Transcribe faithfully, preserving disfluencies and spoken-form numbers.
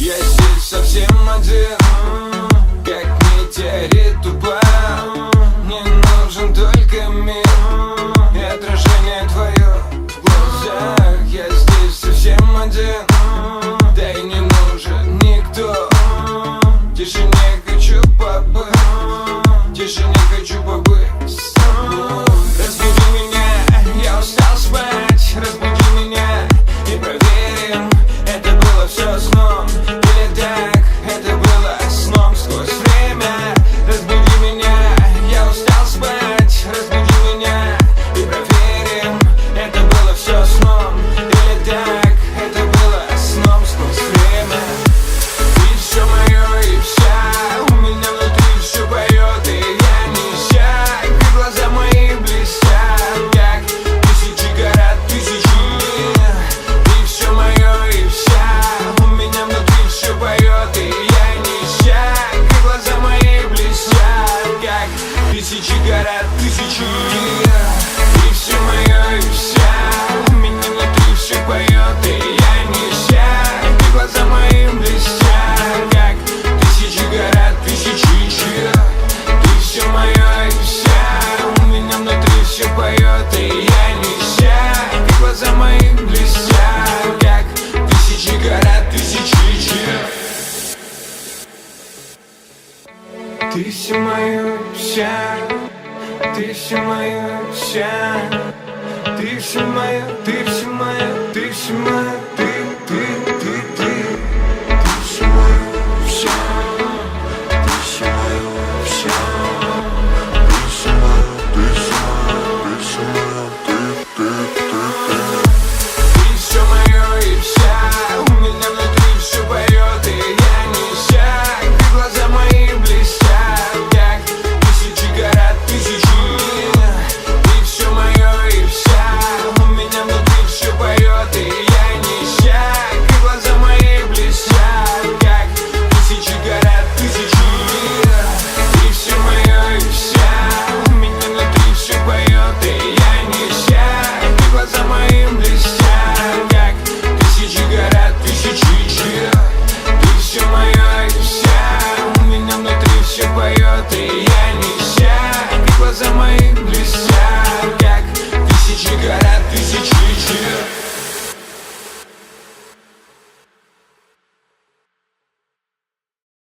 Я здесь совсем один, как метеорит тупая. Мне нужен только мир и отражение твое в глазах. Я здесь совсем один, да и не нужен никто. В тишине хочу побыть, в тишине хочу побыть с тобой. Разбуди меня, я устал спать. Разбуди меня и проверим, это было все сном или так, это было сном сквозь время. Разбуди меня, я устал спать. Разбуди меня и проверим, это было все сном или так, это было сном сквозь время. Ты все мое и вся, у меня внутри все поет, и я нельзя. И глаза мои блестят, как тысячи город, тысячи лет. Ты все мое и вся, у меня внутри все поет, и я нельзя. И глаза мои блестят, как тысячи город, тысячи лет. Ты все мое и вся, у меня внутри все поет, и я нельзя. И глаза мои блестят, как тысячи город, тысячи лет. Ты все мое и вся, у меня внутри все поет, и я нельзя. И глаза мои блестят, как тысячи город, тысячи лет. Ты все мое и вся, ты все мое и вся. Ты все мое, ты все мое, ты все мое.